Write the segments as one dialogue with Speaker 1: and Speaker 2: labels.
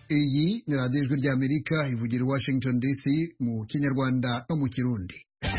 Speaker 1: Iyi ni radiyo ijwi ry'Amerika ivugira i Washington DC mu Kinyarwanda no mu Kirundi.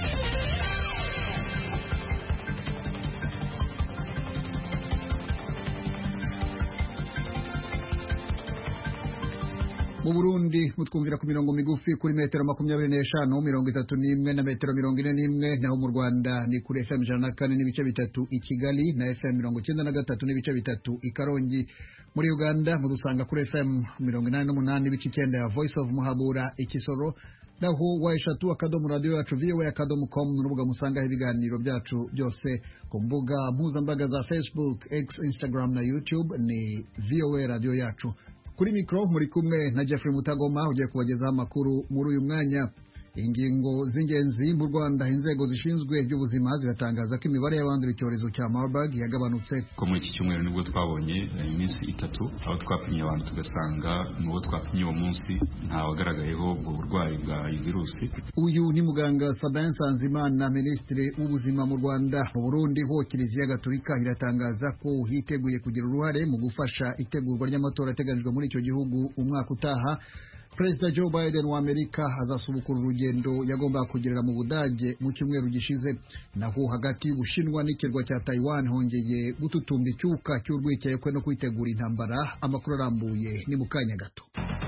Speaker 1: Mu Burundi mutwumvira ku mirongo migufi kuri metero 25, 31 na metero 41, naho mu Rwanda ni kuri FM 104 n'ibice bitatu i Kigali na FM 93 n'ibice bitatu i Karongi. Muri Uganda mudusanga kuri FM 88 n'ibice 9 ya Voice of Muhabura i Kisoro, naho waishatu akadomo radio yacu voa.com n'urubuga musanga ibiganiro byacu byose ku mbuga mpuzambaga za Facebook, X, Instagram na YouTube ni VOA radio yacu. Kuri mikro muri kumwe na Jeffrey Mutagoma ugiye kubagezaho amakuru muri uyu mwanya. Ingingo z'ingenzi mu Rwanda, inzego zishinzwe by'ubuzima ziratangaza ko imibare y'abandura icyorezo cya Marburg yagabanutse.
Speaker 2: Ko muri iki cyumweru nibwo twabonye iminsi 3 aho twapimye abantu tugasanga n'uwo twapimye uwo munsi nta wagaragayeho ubwo burwayi bwa virusi.
Speaker 1: Uyu ni muganga Sabin Sanzimana, Minisitiri w'ubuzima mu Rwanda. Mu Burundi ho Kiliziya Gatolika iratangaza ko hiteguye kugira uruhare mu gufasha itegurwa ry'amatora ateganijwe muri icyo gihugu umwaka utaha. Perezida Joe Biden wa Amerika azasubukura urugendo yagomba kugirira mu Budage mu cyumweru gishize. Naho hagati y'Ubushinwa n'ikirwa cya Taiwan hongeye gututumba icyuka cy'urwikekwe no kwitegura intambara. Amakuru arambuye ni mu kanya gato.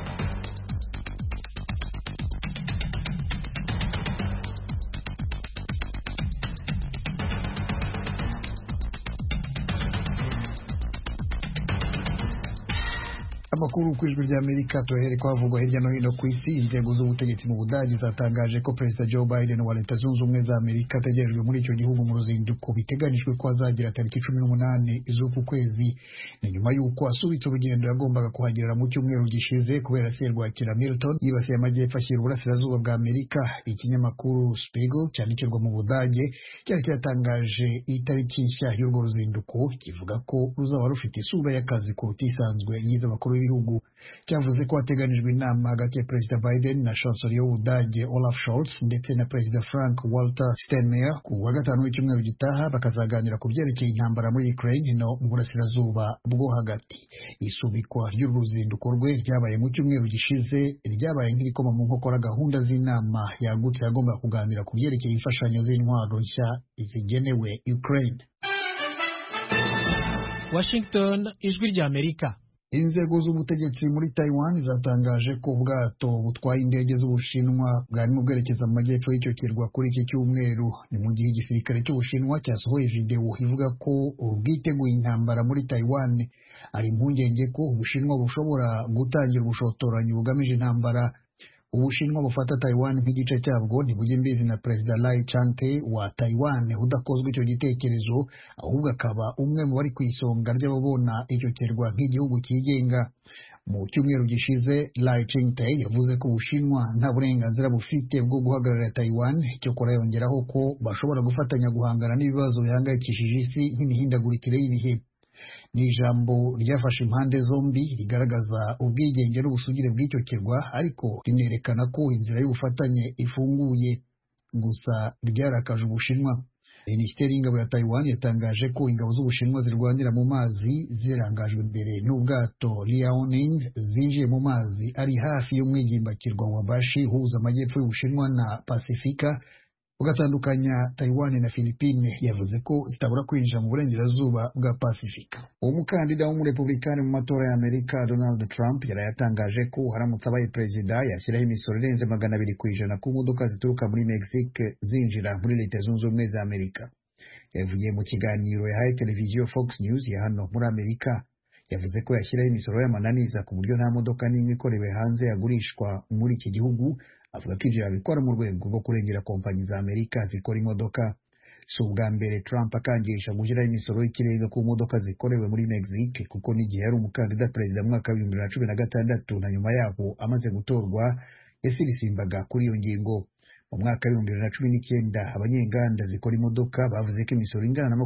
Speaker 1: Amakuru ku ijwi ry'Amerika tuhere kwavugwa hirya no hino ku isi. Inzego z'ubutegetsi mu Budage zatangaje ko Perezida Joe Biden wa Leta Zunze Ubumwe za Amerika ategerejwe muri icyo gihugu mu ruzinduko biteganijwe ko azagira tariki 18 z'uku kwezi. Ni nyuma y'uko asubitse urugendo yagombaga kuhagirira mu cyumweru gishize kubera serwakira Milton yibasiye amajyepfo ashyira uburasirazuba bwa Amerika. Ikinyamakuru Spiegel cyandikirwa mu Budage cyari cyatangaje itariki nshya y'urwo ruzinduko kivuga ko ruzaba rufite isura y'akazi kuruta isanzwe y'iz'abakuru b'ibihugu. Cyavuze ko hateganijwe inama hagati ya Perezida Biden na Chancellor y'Ubudage Olaf Scholz ndetse na Perezida Frank Walter Steinmeier ku wa gatanu w'icyumweru gitaha, bakazaganira ku byerekeye intambara muri Ukraine no mu burasirazuba bwo hagati. Isubikwa ry'uru ruzinduko rwe ryabaye mu cyumweru gishize, ryabaye nk'irikoma mu nkokora gahunda z'inama yagutse yagomba kuganira ku byerekeye imfashanyo z'intwaro nshya zigenewe Ukraine.
Speaker 3: Washington, ijwi ry'Amerika.
Speaker 1: Inzego z'ubutegetsi muri Taiwan zatangaje ko ubwato butwaye indege z'Ubushinwa bwarimo bwerekeza mu majyepfo y'icyo kirwa kuri iki cyumweru. Ni mu gihe igisirikare cy'Ubushinwa cyasohoye video ivuga ko bwiteguye intambara muri Taiwan. Ari impungenge ko Ubushinwa bushobora gutangira ubushotoranyi bugamije intambara. Ubushinwa bufata Taiwan nk'igice cyabwo ntibujye imbizi na Perezida Lai Ching-te wa Taiwan udakozwe icyo gitekerezo, ahubwo akaba umwe mu bari ku isonga ry'ababona icyo kirwa nk'igihugu cyigenga. Mu cyumweru gishize Lai Ching-te yavuze ko Ubushinwa nta burenganzira bufite bwo guhagararira Taiwan, cyokora yongeraho ko bashobora gufatanya guhangana n'ibibazo bihangayikishije isi nk'imihindagurikire y'ibihe. Ni ijambo ryafashe impande zombi rigaragaza ubwigenge n'ubusugire bw'icyo kirwa, ariko rinerekana ko inzira y'ubufatanye ifunguye. Gusa ryarakaje Ubushinwa. Minisiteri y'ingabo ya Taiwan yatangaje ko ingabo z'Ubushinwa zirwanira mu mazi zirangajwe imbere n'ubwato Liaoning zinjiye mu mazi ari hafi y'umwigimbakirwa wa Bashi uhuza amajyepfo y'Ubushinwa na Pasifika ugatandukanya Taiwan na Philippines. Yavuze ko zitabura kwinjira mu burengerazuba bwa Pasifika. Umukandida w'umurepublikani mu matora ya Amerika Donald Trump yarayatangaje ko haramutse abaye perezida yashyiraho imisoro irenze 200% ku modoka zituruka muri Mexique zinjira muri Leta Zunze Ubumwe za Amerika. Yavugiye mu kiganiro yahaye televiziyo Fox News ya hano muri Amerika. Yavuze ko yashyiraho imisoro y'amananiza ku buryo nta modoka n'imwe ikorewe hanze yagurishwa muri iki gihugu. Avuga ko ibyo yabikora mu rwego rwo kurengera kompanyi za Amerika zikora imodoka. Si ubwa mbere Trump akangisha gushyiraho imisoro y'ikirenga ku modoka zikorewe muri Mexique, kuko n'igihe yari umukandida perezida mu mwaka wa 2016 na nyuma yaho amaze gutorwa yasirisimbaga kuri iyo ngingo. Mu mwaka wa 2019 abanyenganda zikora imodoka bavuze ko imisoro ingana na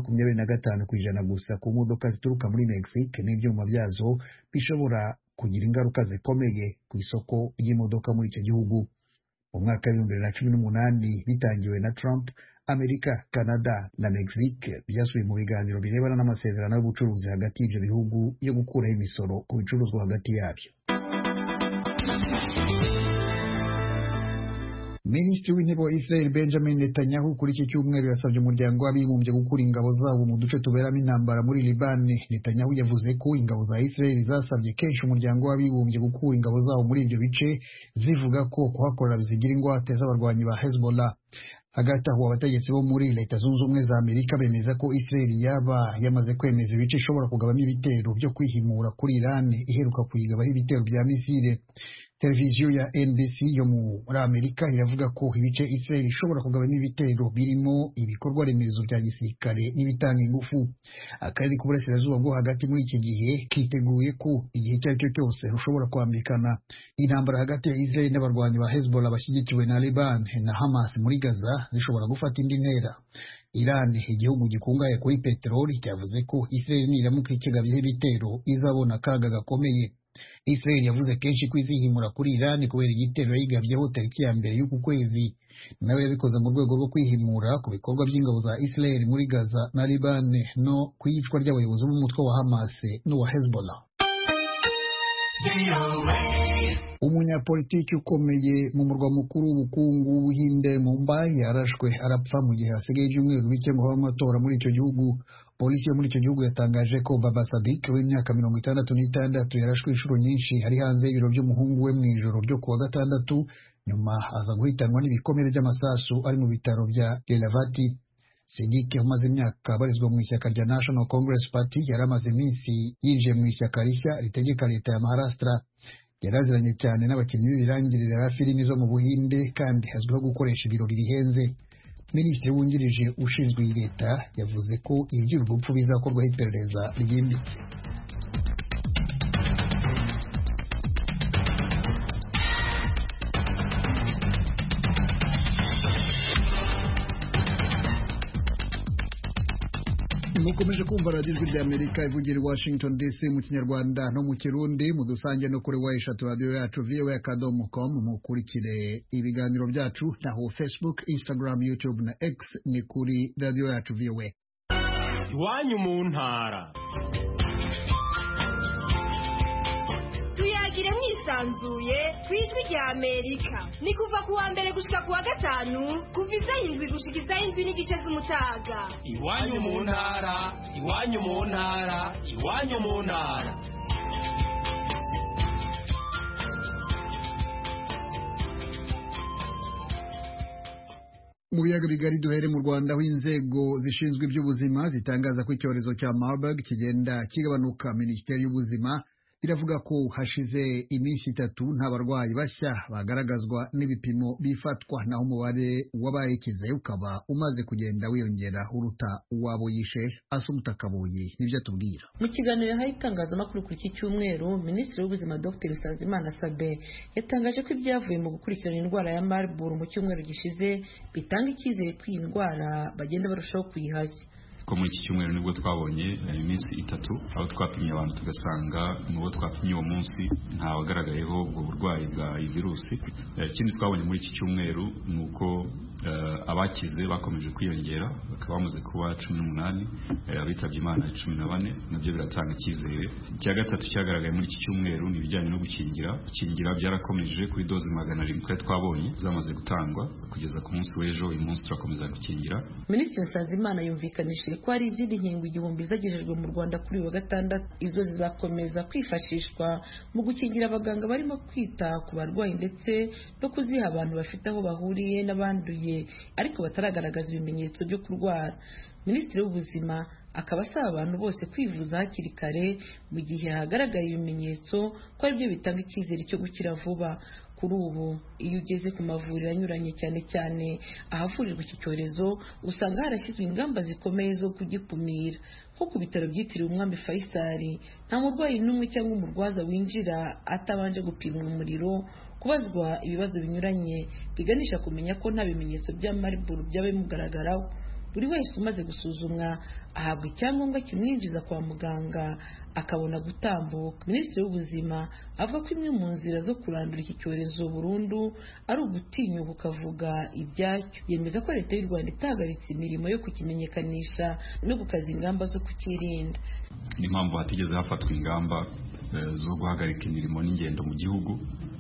Speaker 1: 25% gusa ku modoka zituruka muri Mexique n'ibyuma byazo bishobora kugira ingaruka zikomeye ku isoko ry'imodoka muri icyo gihugu. Mu mwaka wa 2018 bitangiwe na Trump, Amerika, Canada na Mexique byasubiye mu biganiro birebana n'amasezerano y'ubucuruzi hagati y'ibyo bihugu yo gukuraho imisoro ku bicuruzwa hagati yabyo. Minisitiri w'intebe wa Israel Benjamin Netanyahu kuri iki cyumweru yasabye umuryango w'abibumbye gukura ingabo zabo mu duce tuberamo intambara muri Libani. Netanyahu yavuze ko ingabo za Israel zasabye kenshi umuryango w'abibumbye gukura ingabo zabo muri ibyo bice, zivuga ko kuhakorera bizigira ingwate z'abarwanyi ba Hezbollah. Hagati aho abategetsi bo muri Leta Zunze Ubumwe za Amerika bemeza ko Israel yaba yamaze kwemeza ibice ishobora kugabamo ibitero byo kwihimura kuri Iran iheruka kuyigabaho ibitero bya misile. Televiziyo ya NBC yo muri Amerika iravuga ko ibice Israel ishobora kugabamo ibitero birimo ibikorwa remezo bya gisirikare n'ibitanga ingufu. Akarere k'uburasirazuba bwo hagati muri iki gihe kiteguye ko igihe icyo ari cyo cyose rushobora kwambikana. Intambara hagati ya Israel n'abarwanyi ba Hezbollah bashyigikiwe na Lebanon na Hamas muri Gaza zishobora gufata indi ntera. Iran, igihugu gikungahaye kuri peteroli, cyavuze ko Israel niramuka ikigabyeho ibitero izabona akaga gakomeye. Israel yavuze kenshi ko izihimura kuri Iran kubera igitero yigabyeho tariki ya mbere y'uku kwezi. Nawe yabikoze mu rwego rwo kwihimura ku bikorwa by'ingabo za Israel muri Gaza na Liban no ku iyicwa ry'abayobozi b'umutwe wa Hamas n'uwa Hezbollah. Umunyapolitiki ukomeye mu murwa mukuru w'ubukungu w'Ubuhinde Mumbai yarashwe arapfa mu gihe hasigaye ibyumweru bike ngo habe amatora muri icyo gihugu. Polisi yo muri icyo gihugu yatangaje ko Baba Sadiq w'imyaka 66 yarashwe inshuro nyinshi ari hanze y'ibiro by'umuhungu we mu ijoro ryo kuwa gatandatu, nyuma aza guhitanwa n'ibikomere by'amasasu ari mu bitaro bya Lelavati. Sadiq umaze imyaka abarizwa mu ishyaka rya National Congress Party yari amaze iminsi yinjiye mu ishyaka rishya ritegeka leta ya Maharashtra. Yaraziranye cyane n'abakinnyi b'ibirangirire ba filimi zo mu Buhinde kandi azwiho gukoresha ibirori bihenze. Minisitiri wungirije ushinzwe iyi leta yavuze ko iby'urupfu bizakorwaho iperereza ryimbitse. Mukomeje kumva radiyo ijwi rya Amerika ivugira i Washington DC mu Kinyarwanda no mu Kirundi, mudusange no kuri wayeshatu radiyo yacu voa.com. mukurikire ibiganiro byacu naho Facebook, Instagram, YouTube na X ni kuri radiyo yacu VOA.
Speaker 4: Iwanyu mu ntara.
Speaker 5: Tuyagire mwisanzuye kwijwi rya Amerika. Ni kuva kuwa mbere gushika kuwa gatanu, kuva izayindwi gushika izayindwi n'igice z'umutaga.
Speaker 4: Iwanyu mu ntara, iwanyu mu ntara, iwanyu mu ntara.
Speaker 1: Mu biyaga bigari duhere mu Rwanda aho inzego zishinzwe iby'ubuzima zitangaza ko icyorezo cya Marburg kigenda kigabanuka. Minisiteri y'Ubuzima iravuga ko hashize iminsi 3 nta barwayi bashya bagaragazwa n'ibipimo bifatwa, naho umubare w'abayikize ukaba umaze kugenda wiyongera uruta uwabo yishe. Asumuta Kabuye nibyo atubwira.
Speaker 6: Mu kiganiro yahaye itangazamakuru kuri iki cyumweru, Minisitiri w'Ubuzima Dr Nsanzimana Sabin yatangaje ko ibyavuye mu gukurikirana indwara ya Marburg mu cyumweru gishize bitanga icyizere ko iyi ndwara bagenda barushaho kuyihashya.
Speaker 2: ko muri iki cyumweru nibwo twabonye iminsi 3 aho twapimye abantu tugasanga n'uwo twapimye uwo munsi nta wagaragayeho ubwo burwayi bwa virusi. Ikindi twabonye muri iki cyumweru ni uko abakize bakomeje kwiyongera bakaba bamaze kuba 18, abitabye Imana 14, nabyo biratanga icyizere. Icya gatatu cyagaragaye muri iki cyumweru ni ibijyanye no gukingira byarakomeje kuri doze 700 twabonye zamaze gutangwa kugeza ku munsi w'ejo. Uyu munsi turakomeza gukingira.
Speaker 6: Minisitiri Nsanzimana yumvikanishije ko hari izindi nkingo 1000 zagejejwe mu Rwanda kuri wa gatandatu. Izo zizakomeza kwifashishwa mu gukingira abaganga barimo kwita ku barwayi ndetse no kuziha abantu bafite aho bahuriye n'abanduye ariko bataragaragaza ibimenyetso byo kurwara. Minisitiri w'Ubuzima akaba asaba abantu bose kwivuza hakiri kare mu gihe hagaragaye ibimenyetso ko ari byo bitanga icyizere cyo gukira vuba. Kuri ubu iyo ugeze ku mavuriro anyuranye cyane cyane ahavurirwa iki cyorezo usanga harashyizwe ingamba zikomeye zo kugikumira. Nko ku bitaro byitiriwe Umwami Faisal nta murwayi n'umwe cyangwa umurwaza winjira atabanje gupimwa umuriro, kubazwa ibibazo binyuranye biganisha kumenya ko nta bimenyetso bya Marburg byabe mugaragaraho. Buri wese umaze gusuzumwa ahabwa icyangombwa kimwinjiza kwa muganga akabona gutambuka. Minisitiri w'Ubuzima avuga ko imwe mu nzira zo kurandura iki cyorezo burundu ari ugutinyuka ukavuga ibyacyo. Yemeza ko leta y'u Rwanda itahagaritse imirimo yo kukimenyekanisha no gukaza ingamba zo kukirinda.
Speaker 2: Ni impamvu hatigeze hafatwa ingamba zo guhagarika imirimo n'ingendo mu gihugu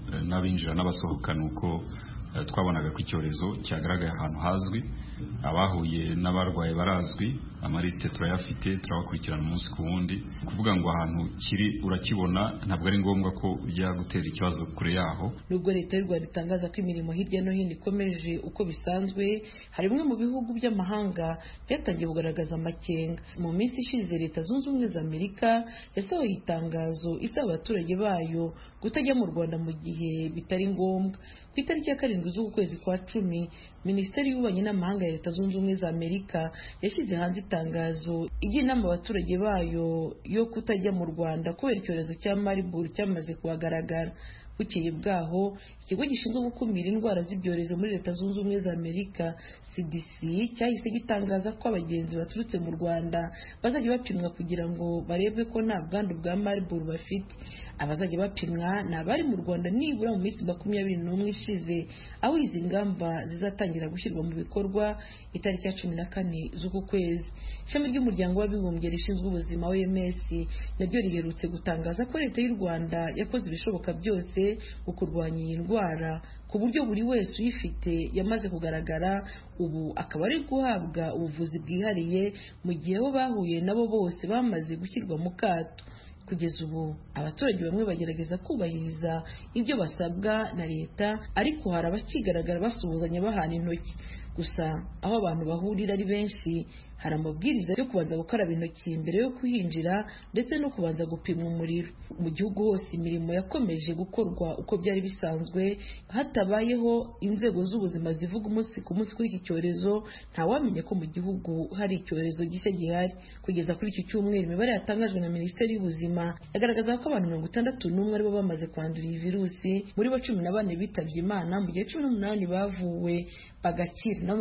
Speaker 2: n'abinjira n'abasohoka nuko twabonaga ko icyorezo cyagaragaye ahantu hazwi, abahuye n'abarwaye barazwi, amarisite turayafite, turabakurikirana umunsi ku wundi. Kuvuga ngo ahantu kiri urakibona, ntabwo ari ngombwa ko bijya gutera ikibazo kure yaho.
Speaker 6: Nubwo leta y'u Rwanda itangaza ko imirimo hirya no hino ikomeje uko bisanzwe, hari bimwe mu bihugu by'amahanga byatangiye kugaragaza amakenga. Mu minsi ishize Leta Zunze Ubumwe za Amerika yasohoye itangazo isaba abaturage bayo kutajya mu Rwanda mu gihe bitari ngombwa. Ku itariki ya 7 z'ukwezi kwa 10, Minisiteri y'Ububanyi n'Amahanga ya Leta Zunze Ubumwe za Amerika yashyize hanze itangazo igira inama abaturage bayo yo kutajya mu Rwanda kubera icyorezo cya Marburg cyamaze kuhagaragara. Bukeye bwaho ikigo gishinzwe gukumira indwara z'ibyorezo muri Leta Zunze Ubumwe za Amerika CDC cyahise gitangaza ko abagenzi baturutse mu Rwanda bazajya bapimwa kugira ngo barebwe ko nta bwandu bwa Marburg bafite. Abazajya bapimwa ni abari mu Rwanda nibura mu minsi 21 ishize, aho izi ngamba zizatangira gushyirwa mu bikorwa itariki ya 14 z'uku kwezi. Ishami ry'umuryango w'abibumbye rishinzwe ubuzima OMS naryo riherutse gutangaza ko Leta y'u Rwanda yakoze ibishoboka byose mu kurwanya iyi ndwara ku buryo buri wese uyifite yamaze kugaragara, ubu akaba ari guhabwa ubuvuzi bwihariye mu gihe bo bahuye nabo bose bamaze gushyirwa mu kato. Kugeza ubu abaturage bamwe bagerageza kubahiriza ibyo basabwa na leta, ariko hari abakigaragara basuhuzanya bahana intoki. Gusa aho abantu bahurira ari benshi, hari amabwiriza yo kubanza gukaraba intoki mbere yo kuhinjira ndetse no kubanza gupima umuriro. Mu gihugu hose imirimo yakomeje gukorwa uko byari bisanzwe, hatabayeho inzego z'ubuzima zivuga umunsi ku munsi kuri iki cyorezo. Ntawamenye ko mu gihugu hari icyorezo gishya gihari. Kugeza kuri iki cyumweru, imibare yatangajwe na Minisiteri y'Ubuzima yagaragaza ko abantu 61 aribo bamaze kwandura iyi virusi, muri bo 14 bitabye Imana, mu gihe 18 bavuwe bagakira, na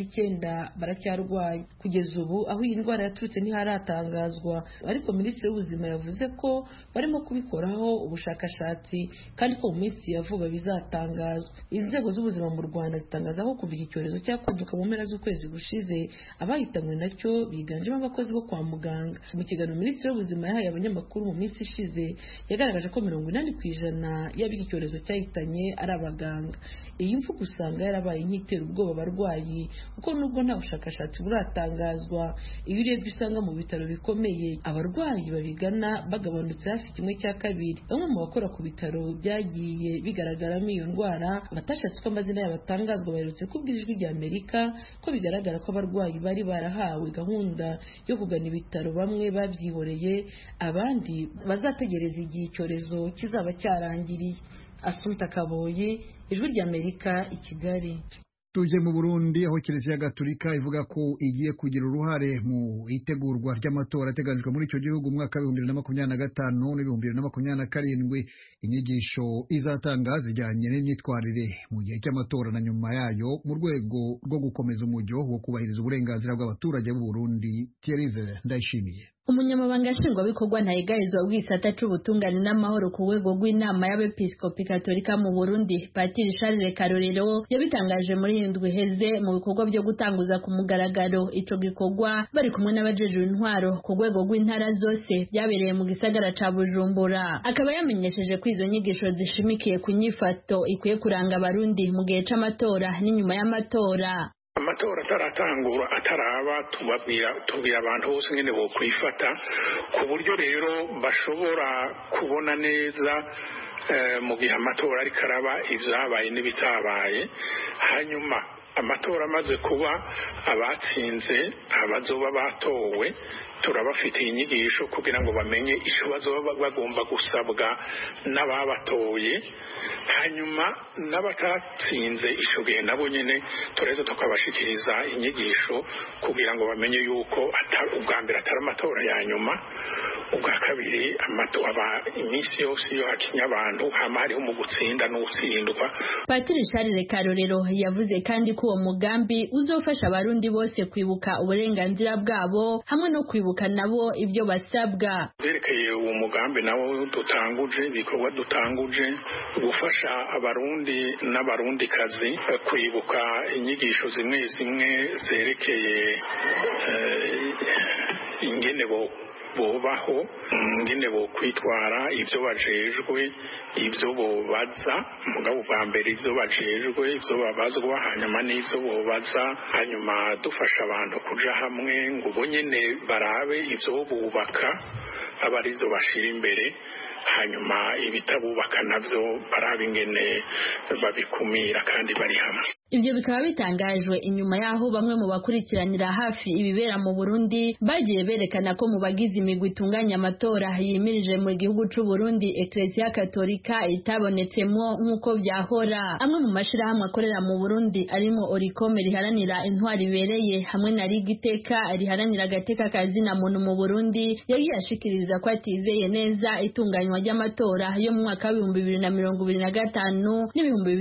Speaker 6: 29 baracyarwaye. Kugeza ubu aho iyi ndwara yaturutse ntiharatangazwa, ariko Minisitiri w'Ubuzima yavuze ko barimo kubikoraho ubushakashatsi kandi ko mu minsi ya vuba bizatangazwa. Inzego z'ubuzima mu Rwanda zitangaza ko kuva iki cyorezo cyakwaduka mu mpera z'ukwezi gushize, abahitanywe nacyo biganjemo abakozi bo kwa muganga. Mu kiganiro Minisitiri w'Ubuzima yahaye abanyamakuru mu minsi ishize, yagaragaje ko 80% y'ab'iki cyorezo cyahitanye ari abaganga. Iyi mvugo usanga yarabaye nk'itera ubwoba abarwayi, kuko nubwo nta bushakashatsi buratangazwa, iyo urebye usanga mu bitaro bikomeye abarwayi babigana bagabanutse hafi 1/2. Bamwe mu bakora ku bitaro byagiye bigaragaramo iyo ndwara batashatse ko amazina yabo atangazwa baherutse kubwira Ijwi rya Amerika ko bigaragara ko abarwayi bari barahawe gahunda yo kugana ibitaro, bamwe babyihoreye, abandi bazategereza igihe icyorezo kizaba cyarangiriye. Assumpta Kaboyi, Ijwi rya Amerika, i Kigali.
Speaker 1: Tuje mu Burundi, aho Kiliziya Gatolika ivuga ko igiye kugira uruhare mu itegurwa ry'amatora ateganijwe muri icyo gihugu mu mwaka wa 2025 n'2027. Inyigisho izatanga zijyanye n'imyitwarire mu gihe cy'amatora na nyuma yayo, mu rwego rwo gukomeza umujyo wo kubahiriza uburenganzira bw'abaturage b'u Burundi. Thierry Ndayishimiye,
Speaker 7: Umunyamabanga Nshingwabikorwa ntayigarizwa bw'isata c'ubutungane n'amahoro ku rwego rw'inama y'abepiskopi katolika mu Burundi, Patiri Charles Karorero yabitangaje muri indwi iheze mu bikorwa byo gutanguza ku mugaragaro ico gikorwa bari kumwe n'abajejwe intwaro ku rwego rw'intara zose byabereye mu gisagara ca Bujumbura. Akaba yamenyesheje ko izo nyigisho zishimikiye ku nyifato ikwiye kuranga abarundi mu gihe c'amatora n'inyuma y'amatora.
Speaker 8: Amatora ataratangura ataraba tubwira abantu bose ngene bo kwifata ku buryo rero bashobora kubona neza mu gihe amatora ariko araba ivyabaye n'ibitabaye. Hanyuma amatora amaze kuba, abatsinze abazoba batowe turabafitiye inyigisho kugira ngo bamenye icyo bazoba bagomba gusabwa n'ababatoye. Hanyuma n'abatatsinze icyo gihe nabo nyine tureze tukabashikiriza inyigisho kugira ngo bamenye yuko ubwa mbere atari amatora ya nyuma, ubwa kabiri iminsi yose iyo hakinya abantu hama hariho mu gutsinda n'utsindwa.
Speaker 7: Patiri Charles Karorero yavuze kandi ko uwo mugambi uzofasha abarundi bose kwibuka uburenganzira bwabo hamwe no kwibuka nabo ibyo basabwa.
Speaker 8: Byerekeye uwo mugambi nawo dutanguje, ibikorwa dutanguje gufasha abarundi n'abarundikazi kwibuka inyigisho zimwe zimwe zerekeye ingene bobaho, ingene bo kwitwara, ivyo bajejwe, ivyo bobaza, mugabo bwa mbere ivyo bajejwe, ivyo babazwa, hanyuma n'ivyo bobaza, hanyuma dufasha abantu kuja hamwe ngo bo nyene barabe ivyo bubaka aba arizo bashira imbere, hanyuma ibitabubaka navyo barabe ingene babikumira kandi bari hamwe.
Speaker 7: Ivyo bikaba bitangajwe inyuma yaho bamwe mu bakurikiranira hafi ibibera mu Burundi bagiye berekana ko mu bagize imigwi itunganya amatora yimirije mu gihugu c'u Burundi Ecclesia Katolika itabonetsemwo nk'uko vyahora. Amwe mu mashirahamwe akorera mu Burundi arimo Orikome riharanira intwari ibereye hamwe na Rigiteka riharanira agateka kazina muntu mu Burundi yagiye ashikiriza ko atizeye neza itunganywa ry'amatora yo mu mwaka wa 2025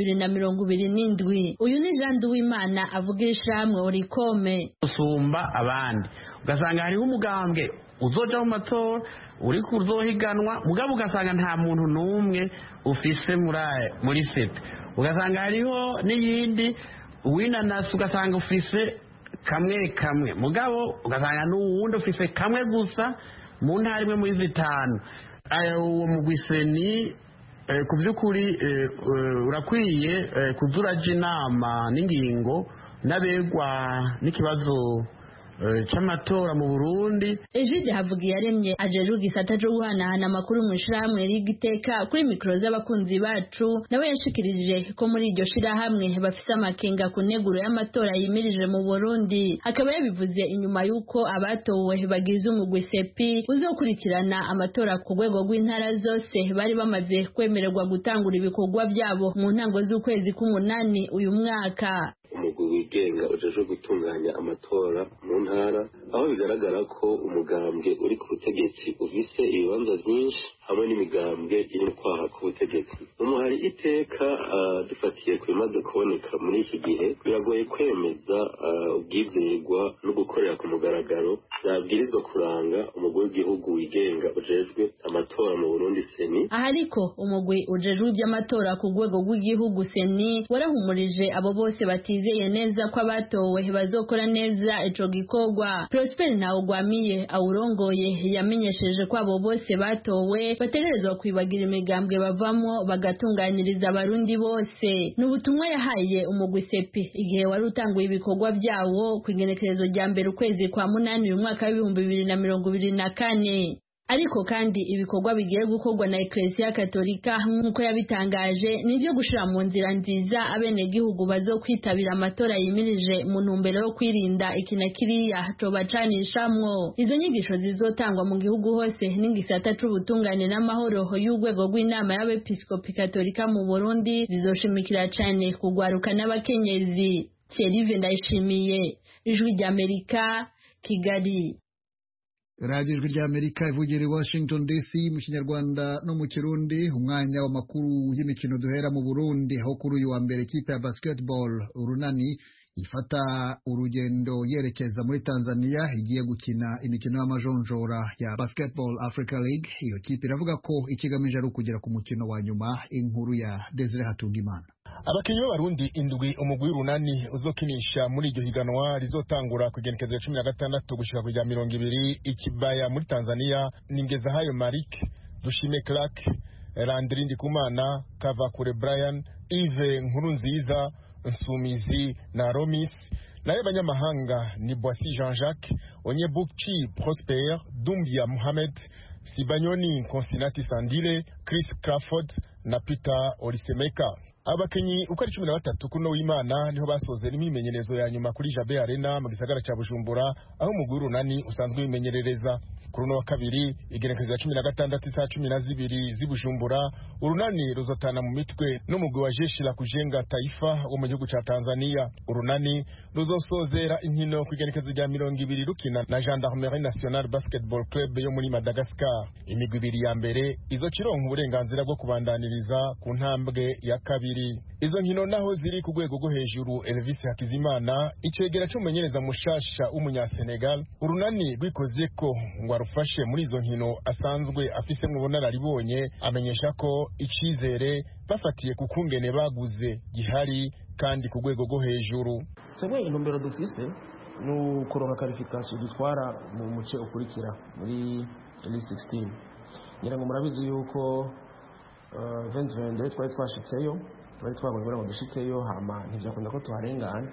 Speaker 7: n'2027. Uyu ni Jean Duwimana avugisha hamwe Orikome.
Speaker 9: Usumba abandi ugasanga hariho umugambwe uzoja mu matora uri kuzohiganwa mugabo ugasanga nta muntu numwe ufise muri sete, ugasanga hariho n'iyindi winanasi ugasanga ufise kamwe mugabo ugasanga n'uwundi ufise kamwe gusa mu ntara imwe muri zitanu. Uwo mugwiseni ku by'ukuri urakwiye kuzuraja inama n'ingingo n'abegwa n'ikibazo c'amatora mu Burundi.
Speaker 7: Ejide Havugiyaremye ajejwe igisata cyo guhanahana amakuru mu shirahamwe Rigiteka kuri mikro z'abakunzi bacu nawe yashikirije ko muri iryo shirahamwe bafise amakenga ku neguro y'amatora yimirije mu Burundi. Akaba yabivuze inyuma yuko abatowe bagize umugwi sepi uzokurikirana amatora ku rwego rw'intara zose bari bamaze kwemererwa gutangura ibikorwa byabo mu ntango z'ukwezi k'umunani uyu mwaka.
Speaker 10: Umugwi wigenga ujejwe gutunganya amatora mu ntara, aho bigaragara ko umugambwe uri ku butegetsi ufise ibibanza byinshi hamwe n'imigambwe iri mu kwaha k'ubutegetsi. Umuhari iteka dufatiye ku bimaze kuboneka muri iki gihe biragoye kwemeza ubwizerwa no gukorera ku mugaragaro byabwirizwa kuranga umugwi w'igihugu wigenga ujejwe amatora mu Burundi seni.
Speaker 7: Aha ariko umugwi ujejwe iby'amatora ku rwego rw'igihugu seni warahumurije abo bose batizeye neza ko abatowe bazokora neza ico gikorwa. Prosper Ntawugwamiye awurongoye yamenyesheje ko abo bose batowe bategerezwa kwibagira imigambwe bavamo bagatunganiriza abarundi bose. N'ubutumwa yahaye umugwi sepi igihe wari utanguye ibikorwa byawo ku igenekerezo rya mbere ukwezi kwa munani uyu mwaka wa 2024. Ariko kandi ibikorwa bigiye gukorwa na Ecclesia Katolika nk'uko yabitangaje nivyo gushira mu nzira nziza abenegihugu bazokwitabira amatora yimirije mu ntumbero yo kwirinda ikina kiriya cobacanishamwo. Izo nyigisho zizotangwa mu gihugu hose n'ingisata c'ubutungane n'amahoro y'urwego rw'inama y'abepiskopi Katolika mu Burundi zizoshimikira cane kugwaruka n'abakenyezi. Thierry Ndayishimiye, Ijwi ry'Amerika, Kigali.
Speaker 1: Radio Ijwi ry'Amerika ivugira i Washington DC mu Kinyarwanda no mu Kirundi. Umwanya w'amakuru y'imikino duhera mu Burundi, aho kuri uyu wa mbere ikipe ya basketball Urunani ifata urugendo yerekeza muri Tanzania igiye gukina imikino y'amajonjora ya Basketball Africa League. Iyo kipe iravuga ko ikigamije ari ukugera ku mukino wa nyuma. Inkuru ya Desire Hatungimana.
Speaker 11: Abakinyi b'Abarundi indwi umugwi Urunani uzokinisha muri iryo higanwa rizotangura ku igenekerezo ya 16 gushika ku 20 ikibaya muri Tanzania. Ningeza hayo Marik, Dushime Clark, Landry Ndikumana, Kavakure Brian, Yves Nkurunziza, Nsumizi na Romis. Naye banyamahanga ni Boissy Jean-Jacques, Onyebukchi Prosper, Dumbia Mohamed, Sibanyoni Konsinati Sandile, Chris Crawford na Peter Olisemeka. Abakinyi uko ari 13 kuno w'Imana niho basoze n'imimenyerezo ya nyuma kuri Jabe Arena mu gisagara ca Bujumbura, aho umugwi Urunani usanzwe bimenyerereza. Kuri no wa kabiri igenekerezo ya 16 saa 12 z'Ibujumbura, Urunani ruzotana mu mitwe n'umugwi wa Jeshi la Kujenga Taifa wo mu gihugu ca Tanzania. Urunani ruzosozera inkino ku igenekerezo rya 20 rukina na Gendarmerie Nationale Basketball Club yo muri Madagascar. Imigwi ibiri ya mbere izocironka uburenganzira bwo kubandaniriza ku ntambwe ya kabiri. Izo nkino naho ziri ku rwego rwo hejuru. Elvis Hakizimana icegera c'umumenyereza mushasha w'umunyasenegal Urunani rwikoze ko ngo arufashe muri izo nkino asanzwe afise mu bunararibonye, amenyesha ko icizere bafatiye ku kungene baguze gihari kandi ku rwego rwo hejuru.
Speaker 12: Twebwe intumbero dufise n'ukuronka qualification dutwara mu muce ukurikira muri Elite 16. ngira ngo murabizi yuko 2022 twari twashitseyo twari twabonye ngo dushikeyo hama ntivyakunda ko tuharengana.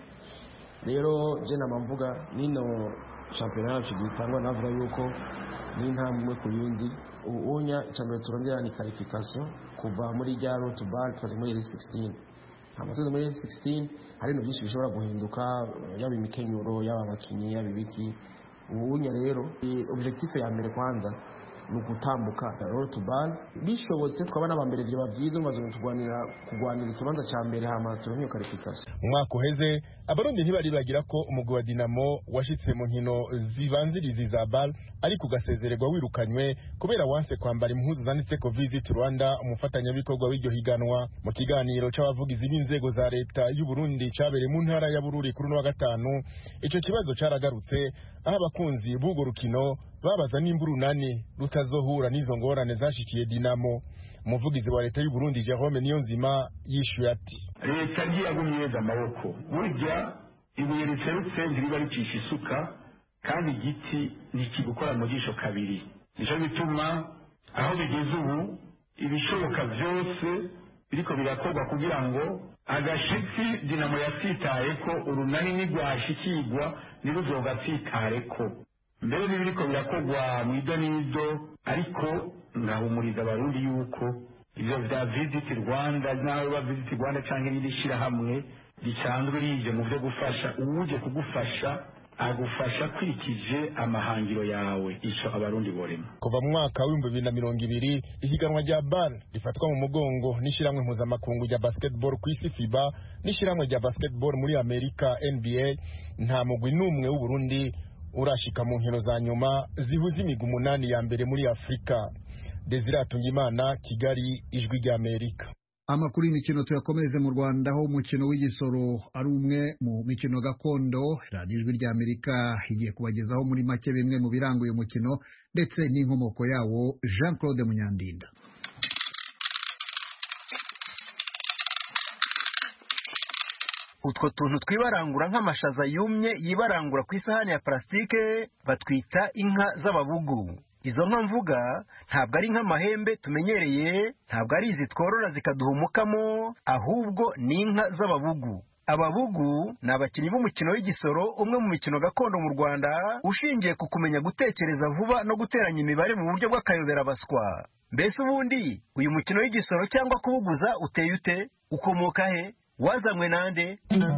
Speaker 12: Rero je namamvuga nino championnat yacu gitangwa navuga yuko ni intambwe ku yindi. Ubunya icyambere turondera ni qualification kuva muri rya road to bar twari muri Elite 16. Amasozo muri 16 hari no byinshi bishobora guhinduka, yaba imikenyuro, yaba abakinyi, yaba ibiki. Ubunya rero objectif ya mbere kwanza nukutambuka road to bar, bishobotse twaba n'abambere byo bavyize maze kugwanira ikibanza ca mbere hama turonyo qualification.
Speaker 11: Umwaka uheze abarundi ntibari bagira ko umugwi wa Dinamo washitse mu nkino zibanziriza za BAL ariko ugasezererwa wirukanywe kubera wanse kwambara impuzu zanditseko Visit Rwanda, umufatanyabikorwa w'iryo higanwa. Mu kiganiro c'abavugizi b'inzego za leta y'u Burundi cabereye mu ntara ya Bururi kuri no wa gatanu, ico kibazo caragarutse aho abakunzi b'ugo rukino babaza nimba urunani rutazohura n'izo ngorane zashikiye Dinamo. Umuvugizi wa leta y'u Burundi Jerome Niyonzima yishuye ati:
Speaker 13: leta yagumyeza amaboko, burya ibuye riserutse ntiriba ricisha isuka, kandi igiti ntikigukora mu jisho kabiri. Nico bituma aho bigeze ubu ibishoboka byose biriko birakorwa kugira ngo agashitsi Dinamo yasitaye ko urunani nigwashikirwa niruzogatsitareko. Mbere n'ibiriko birakorwa mu idonido, ariko ngahumuriza abarundi yuko ivyo vya Visit Rwanda nawe ba Visit Rwanda canke n'irishira hamwe risanzwe rije mu vyo gufasha uwuje kugufasha agufasha kwikije amahangiro yawe, ico abarundi borema.
Speaker 11: Kuva mu mwaka wa 2020 ihiganwa rya BAL rifatwa mu mugongo n'ishiramwe mpuzamakungu rya basketball ku isi FIBA n'ishiramwe rya basketball muri Amerika NBA, nta mugwi n'umwe w'u Burundi urashika mu nkino za nyuma zihuza imigwi 8 ya mbere muri Afrika. Desire Atungimana, Kigali, Ijwi rya Amerika.
Speaker 1: Amakuru y'imikino tuyakomereze mu Rwanda, aho umukino w'igisoro ari umwe mu mikino gakondo. Radio Ijwi rya Amerika igiye kubagezaho muri make bimwe mu biranga uyu mukino ndetse n'inkomoko yawo. Jean Claude Munyandinda.
Speaker 14: Utwo tuntu twibarangura nk'amashaza yumye yibarangura ku isahani ya plastike batwita inka z'ababugu. Izo nka mvuga ntabwo ari nk'amahembe tumenyereye, ntabwo ari izi tworora zikaduhumukamo, ahubwo ni inka z'ababugu. Ababugu ni abakinnyi b'umukino w'igisoro, umwe mu mikino gakondo mu Rwanda ushingiye ku kumenya gutekereza vuba no guteranya imibare mu buryo bw'akayoberabaswa. Mbese ubundi uyu mukino w'igisoro cyangwa kubuguza uteye ute? Ukomoka he? Wazanywe nande?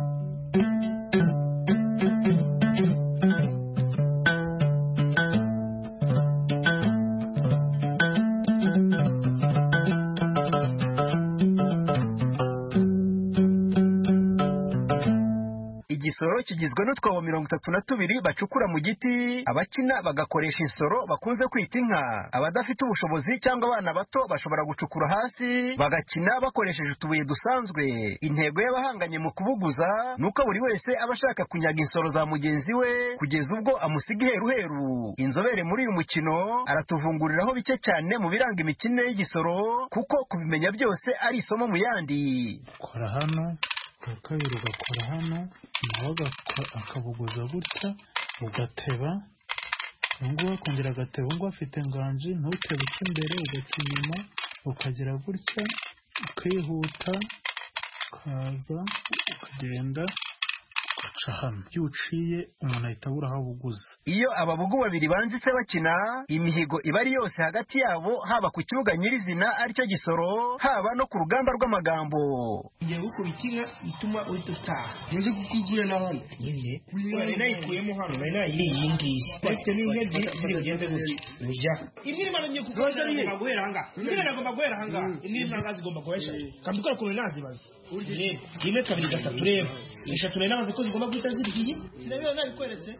Speaker 14: Igisoro kigizwe n'utwobo 32 bacukura mu giti, abakina bagakoresha insoro bakunze kwita inka. Abadafite ubushobozi cyangwa abana bato bashobora gucukura hasi bagakina bakoresheje utubuye dusanzwe. Intego y'abahanganye mu kubuguza nuko buri wese aba ashaka kunyaga insoro za mugenzi we kugeza ubwo amusiga iheruheru. Inzobere muri uyu mukino aratuvunguriraho bike cyane mu biranga imikino y'igisoro, kuko kubimenya byose ari isomo mu yandi.
Speaker 15: Kora hano kabiri ugakora hano, nawe akabuguza gutya ugateba, ngo kongera agateba, ngo afite nganji ntutebe imbere ugaca inyuma ukagira gutya ukihuta ukaza ukagenda ugaca hano. Iyo uciye umuntu ahita abura aho abuguza. Iyo ababugu babiri banzitse bakina, imihigo iba ari yose hagati yabo, haba ku kibuga nyirizina aricyo gisoro, haba no ku rugamba rw'amagambo.
Speaker 16: Ngiye gukubitira ituma udutaha. Ngiye kukugura nabone. Nyine. Wari nayikuyemo hano, nari nayiriye ngiye. Bafite n'ingeje ziri bagende gutya. Uja. Imwe mara ngiye kukoza guhera hanga. Imwe nagomba guhera hanga. Imwe nanga zigomba guhesha. Kambikora ku nazibaze. Urire. Imwe kabiri gatatu rero. Eshatu rero nabaze ko zigomba guhita ziriye. Sinabyo nabikweretse.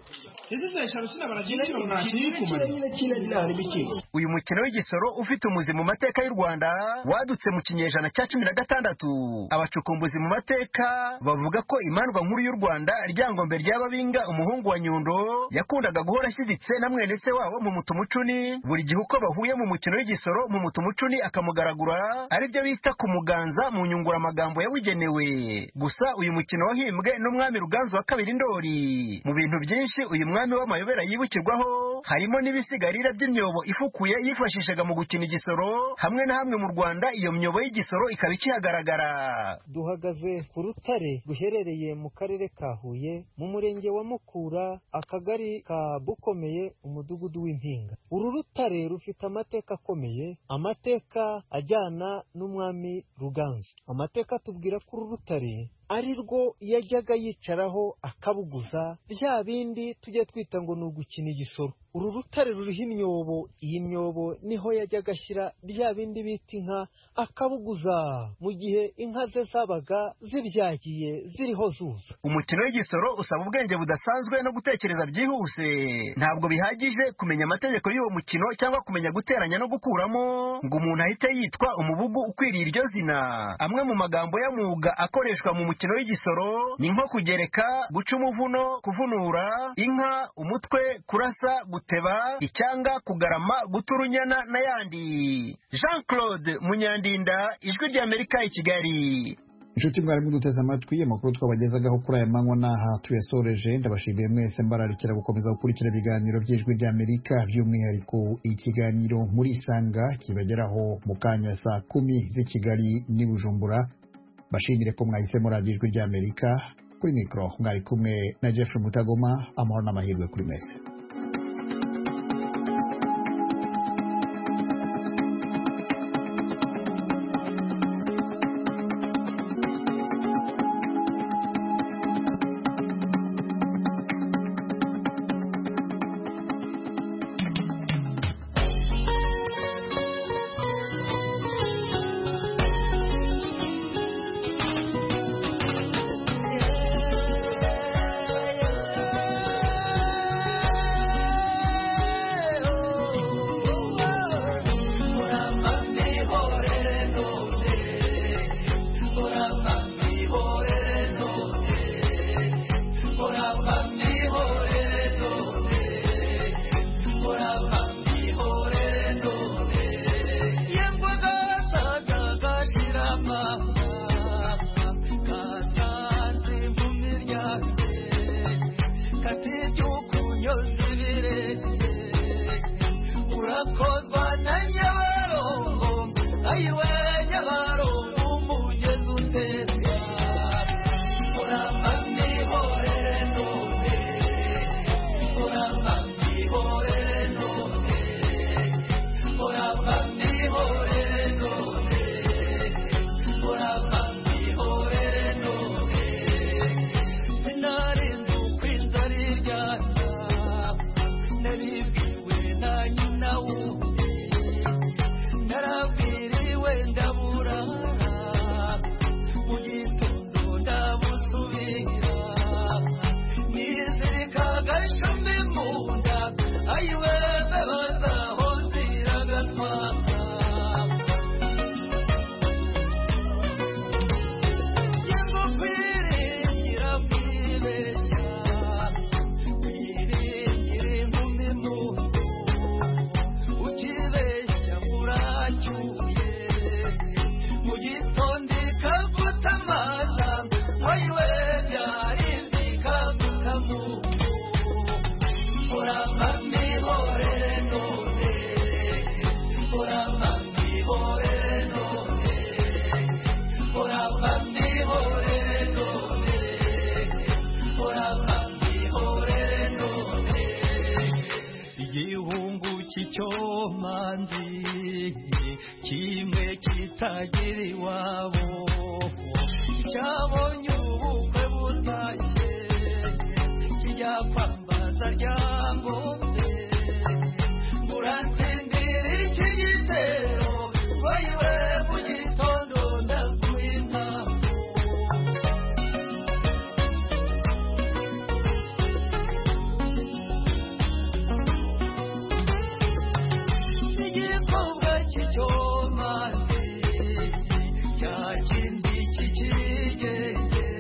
Speaker 14: Uyu mukino w'igisoro ufite umuzi mu mateka y'u Rwanda wadutse mu kinyejana cya 16. Abacukumbuzi mu mateka bavuga ko imandwa nkuru y'u Rwanda Ryangombe ry'Ababinga, umuhungu wa Nyundo, yakundaga guhora ashyiditse na mwene se wabo mu Mutumucuni. Buri gihe uko bahuye mu mukino w'igisoro, mu Mutumucuni akamugaragura, aribyo bita kumuganza mu nyungura amagambo ya yabugenewe. Gusa uyu mukino wahimbwe n'umwami Ruganzu wa kabiri Ndoli. Mu bintu byinshi uyu mwami w'amayobera yibukirwaho harimo n'ibisigarira by'imyobo ifukuye yifashishaga mu gukina igisoro, hamwe na hamwe mu Rwanda iyo myobo y'igisoro ikaba ikihagaragara.
Speaker 17: Duhagaze ku rutare ruherereye mu karere ka Huye, mu murenge wa Mukura, akagari ka Bukomeye, umudugudu w'Impinga. Uru rutare rufite amateka akomeye, amateka ajyana n'umwami Ruganzu. Amateka atubwira ko uru rutare ari rwo yajyaga yicaraho akabuguza bya bindi tujya twita ngo ni ugukina igisoro. Uru rutare ruriho imyobo, iyi myobo niho yajyaga ashyira bya bindi bita inka akabuguza mu gihe inka ze zabaga zibyagiye ziriho zuza.
Speaker 14: Umukino w'igisoro usaba ubwenge budasanzwe no gutekereza byihuse. Ntabwo bihagije kumenya amategeko y'uwo mukino cyangwa kumenya guteranya no gukuramo ngo umuntu ahite yitwa umubugu ukwiriye iryo zina. Amwe mu magambo y'amwuga akoreshwa mu mukino w'igisoro ni nko kugereka, guca umuvuno, kuvunura inka, umutwe, kurasa, guteba, icyanga, kugarama, guta urunyana n'ayandi. Jean Claude Munyandinda, Ijwi ry'Amerika i Kigali.
Speaker 1: Inshuti mwari muduteze amatwi, amakuru twabagezagaho kuri aya manywa n'aha tuyasoreje. Ndabashimiye mwese, mbararikira gukomeza gukurikira ibiganiro by'Ijwi ry'Amerika, by'umwihariko ikiganiro muri Isanga kibageraho mu kanya saa 10 z'i Kigali n'i Bujumbura. Bashimire ko mwahisemo radiyo Ijwi ry'Amerika. Kuri mikoro mwari kumwe na Jeffrey Mutagoma. Amahoro n'amahirwe kuri mwese.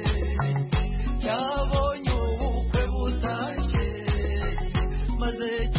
Speaker 18: Cyabonye ubukwe butashye maze